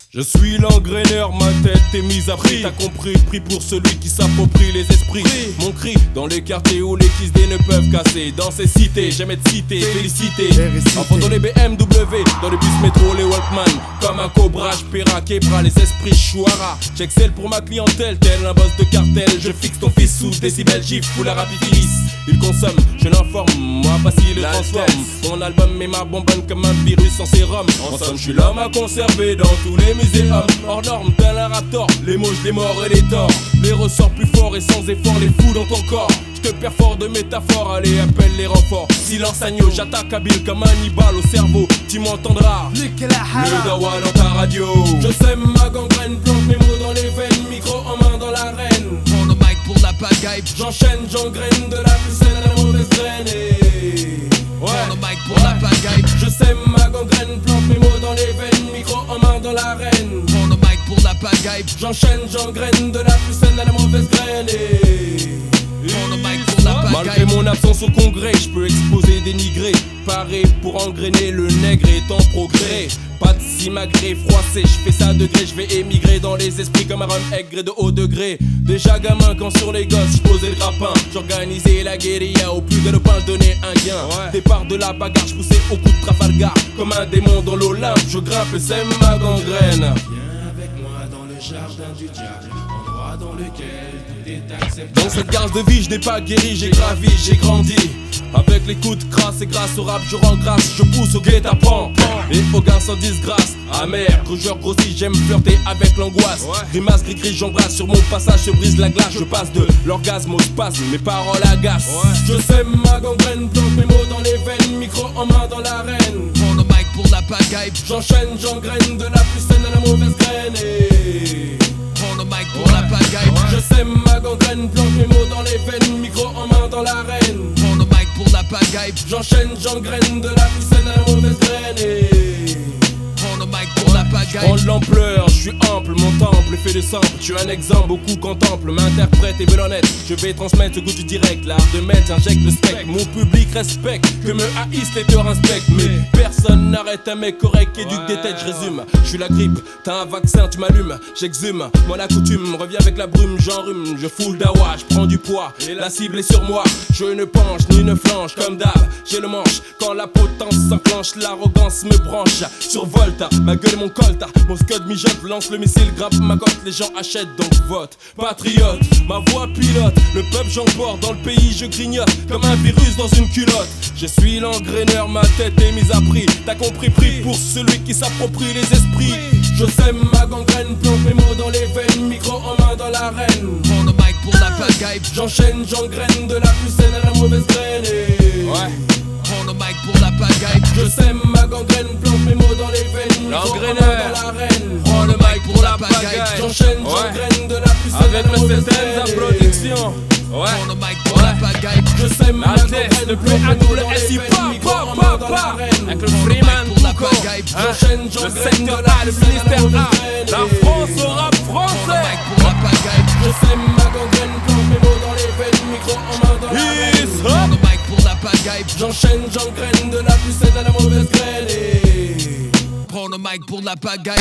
Je suis l'engraineur, ma tête est mise à prix. T'as compris, pris pour celui qui s'approprie les esprits. Mon cri dans les quartiers où les kiss ne peuvent casser. Dans ces cités, j'aime être cité, félicité. Enfant dans les BMW, dans les bus métro, les Walkman. Comme un cobra, j'péraqué par les esprits chouara. J'excelle pour ma clientèle, tel un boss de cartel. Je fixe ton fils sous décibels, gifle ou la rapidilis. Il consomme, je l'informe, moi pas s'il le transforme. Mon album est ma bonbonne comme un virus en sérum. En somme, je suis l'homme à conserver dans tous les muséums. Hors norme, tel un raptor, les mots je les mords et les tords. Les ressorts plus forts et sans effort, les fous dans ton corps. Je te perfore de métaphores, allez appelle les renforts. Silence agneau, j'attaque habile comme un Hannibal au cerveau. Tu m'entendras, le dawa dans ta radio. Je sème ma gangrène, plante mes mots dans les veines. Micro en main dans l'arène. Prends le mic pour la pagaille. J'enchaîne, j'engraine de la plus saine à la mauvaise graine. Prends le mic pour la pagaille. Je sème ma gangrène, plante mes mots dans les veines. Micro en main dans l'arène. Prends le mic pour la pagaille. J'enchaîne, j'engraine de la plus saine à la mauvaise graine. Prends le mic pour la pagaille. Malgré mon absence au congrès, je peux exposer, dénigrer. Paré pour engrainer, le nègre est en progrès. Pas de simagré, froissé, je fais ça à degré. Je vais émigrer dans les esprits comme un rhum aigre de haut degré. Déjà gamin quand sur les gosses, je posais le grappin. J'organisais la guérilla, au plus de le pain, je donnais un gain. Départ de la bagarre, je poussais au coup de Trafalgar. Comme un démon dans l'Olympe, je grimpe et sème ma gangrène. Viens avec moi dans le jardin du diable, endroit dans lequel tout est acceptable. Dans cette garce de vie, je n'ai pas guéri, j'ai gravi, j'ai grandi. Avec les coups de crasse et grâce au rap, je rends grâce, je pousse au guet-apens. Et au gain sans disgrâce, amer, rougeur grossie, j'aime flirter avec l'angoisse. Grimace, gris-gris, j'embrasse, sur mon passage se brise la glace. Je passe de l'orgasme au spasme, mes paroles agacent. Je sème ma gangrène, plante mes mots dans les veines. Micro en main dans l'arène. Prends le mic pour la pagaille. J'enchaîne, j'engraine de la plus saine à la mauvaise graine. Prends le mic pour la pagaille. Je sème ma gangrène, plante mes mots dans les veines. Micro en main dans l'arène. Prends le mic pour la pagaille. J'enchaîne, j'engraine de la plus saine à la mauvaise graine. Prends le mic pour la pagaille. Prends de l'ampleur, je suis ample, mon temple est fait de simple. Je suis un exemple, beaucoup contemplent, m'interprète et veulent en être. Je vais transmettre ce goût du direct, l'art de mettre, j'injecte le spectre. Mon public respecte, que me haïssent les teurs inspectent. Mais personne n'arrête un mec correct, éduque des têtes, je résume. Je suis la grippe, t'as un vaccin, tu m'allumes, j'exhume. Moi la coutume, reviens avec la brume, j'enrhume. Je fous le dawa, je prends du poids, et la cible est sur moi. Je ne penche ni ne flanche, comme d'hab, j'ai le manche. Quand la potence s'enclenche, l'arrogance me branche. Survolte, ma gueule et mon colt, mon scud mijote, lance le missile, grappe ma cote, les gens achètent donc vote. Patriote, ma voix pilote, le peuple j'emporte, dans le pays je grignote, comme un virus dans une culotte. Je suis l'engraineur, ma tête est mise à prix. T'as compris, pris pour celui qui s'approprie les esprits. Je sème ma gangrène, plante mes mots dans les veines. Micro en main dans l'arène. Prends le mic pour la pagaille. J'enchaîne, j'engraine de la plus saine à la mauvaise graine. Prends le mic pour la pagaille. Je sème ma gangrène, plante mes mots dans les veines. L'engraineur dans l'arène. Prends le mic pour la pagaille. J'enchaîne, j'engraine de la plus saine avec à la le mauvaise système graine. d'applaudissement. Prends le mic pour la pagaille. Je sème ma La gangrène, tête, le plante mes mots double dans les SI, veines. Micro en main dans l'arène. avec le Freeman pour la Bouco. pagaille. J'enchaîne, Le j'engraine de secteur la A, le plus saine à la ministère mauvaise A. graine. La France au rap Prends le français. mic pour la pagaille. Je sème ma gangrène, plante mes mots dans les veines. Micro en main dans l'arène. Prends le mic pour la pagaille. J'enchaîne, j'engraine de la plus saine à la mauvaise graine. Prends le mic pour la pagaille.